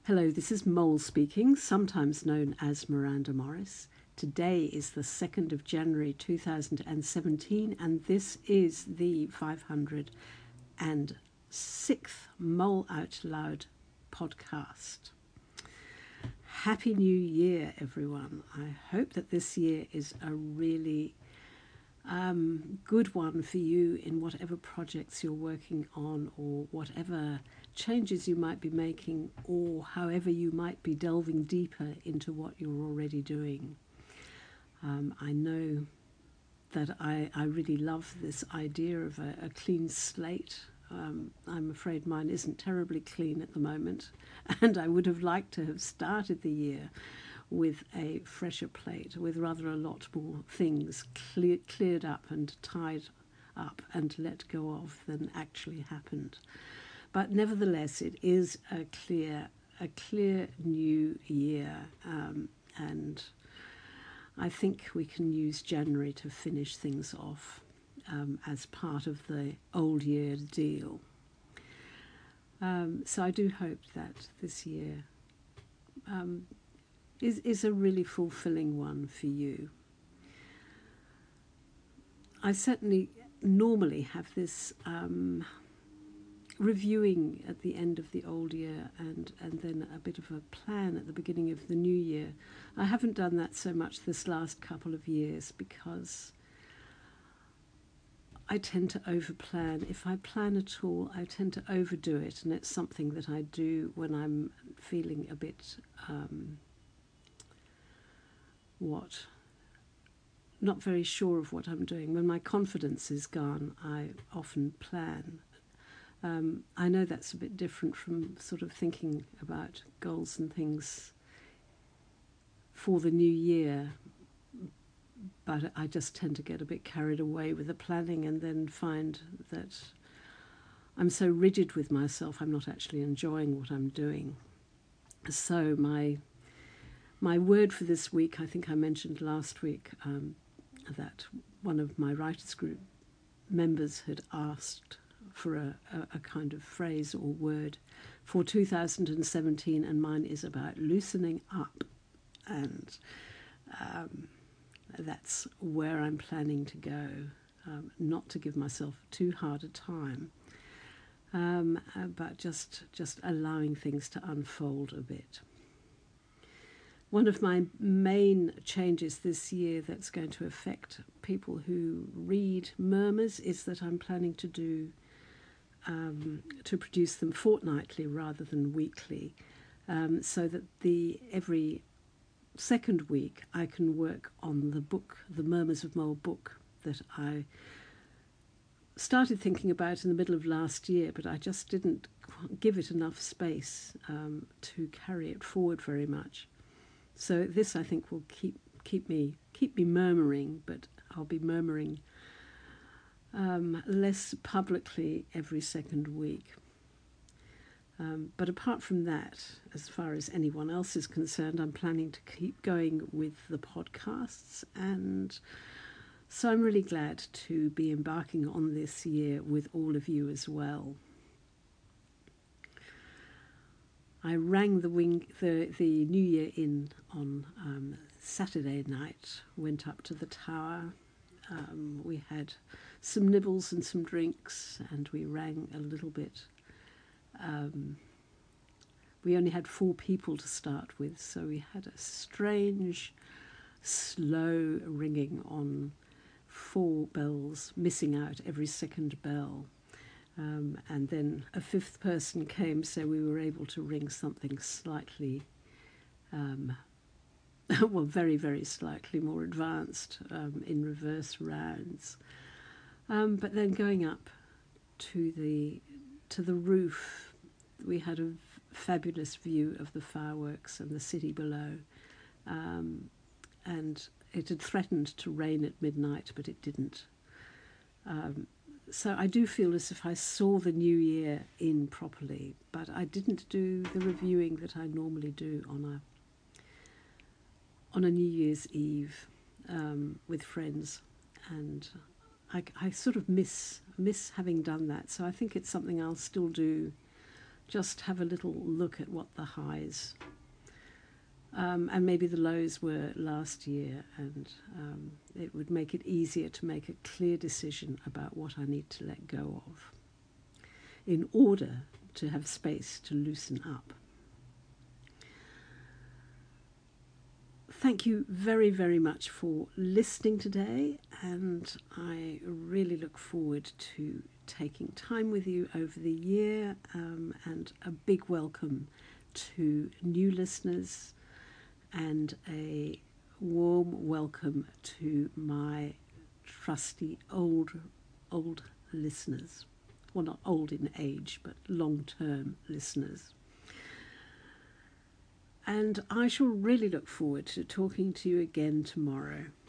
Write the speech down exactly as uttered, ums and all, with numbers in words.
Hello, this is Mole speaking, sometimes known as Miranda Morris. Today is the second of January two thousand seventeen, and this is the five hundred sixth Mole Out Loud podcast. Happy New Year, everyone. I hope that this year is a really um, good one for you in whatever projects you're working on or whatever changes you might be making, or however you might be delving deeper into what you're already doing. Um, I know that I, I really love this idea of a, a clean slate. Um, I'm afraid mine isn't terribly clean at the moment, and I would have liked to have started the year with a fresher plate, with rather a lot more things clear, cleared up and tied up and let go of than actually happened. But nevertheless, it is a clear, a clear new year, um, and I think we can use January to finish things off um, as part of the old year deal. Um, so I do hope that this year um, is is a really fulfilling one for you. I certainly normally have this. Um, reviewing at the end of the old year and, and then a bit of a plan at the beginning of the new year. I haven't done that so much this last couple of years because I tend to overplan. If I plan at all, I tend to overdo it, and it's something that I do when I'm feeling a bit, um, what, not very sure of what I'm doing. When my confidence is gone, I often plan. Um, I know that's a bit different from sort of thinking about goals and things for the new year, but I just tend to get a bit carried away with the planning and then find that I'm so rigid with myself, I'm not actually enjoying what I'm doing. So my my word for this week, I think I mentioned last week um, that one of my writers group members had asked for a, a, a kind of phrase or word for two thousand seventeen, and mine is about loosening up, and um, that's where I'm planning to go, um, not to give myself too hard a time, um, uh, but just just allowing things to unfold a bit. One of my main changes this year that's going to affect people who read Murmurs is that I'm planning to do Um, to produce them fortnightly rather than weekly, um, so that the every second week I can work on the book, the Murmurs of Mole book, that I started thinking about in the middle of last year, but I just didn't give it enough space um, to carry it forward very much. So this, I think, will keep keep me keep me murmuring, but I'll be murmuring Um, less publicly every second week. Um, but apart from that, as far as anyone else is concerned, I'm planning to keep going with the podcasts, and so I'm really glad to be embarking on this year with all of you as well. I rang the wing the, the New Year in on um, Saturday night, went up to the tower. Um, we had some nibbles and some drinks, and we rang a little bit. Um, we only had four people to start with, so we had a strange, slow ringing on four bells, missing out every second bell. Um, and then a fifth person came, so we were able to ring something slightly um, well, very, very slightly more advanced um, in reverse rounds. Um, but then going up to the to the roof, we had a fabulous view of the fireworks and the city below. Um, and it had threatened to rain at midnight, but it didn't. Um, so I do feel as if I saw the new year in properly, but I didn't do the reviewing that I normally do on a on a New Year's Eve um, with friends, and I, I sort of miss miss having done that. So I think it's something I'll still do just have a little look at what the highs um, and maybe the lows were last year, and um, it would make it easier to make a clear decision about what I need to let go of in order to have space to loosen up. Thank you very, very much for listening today, and I really look forward to taking time with you over the year, um, and a big welcome to new listeners and a warm welcome to my trusty old, old listeners. Well, not old in age, but long-term listeners. And I shall really look forward to talking to you again tomorrow.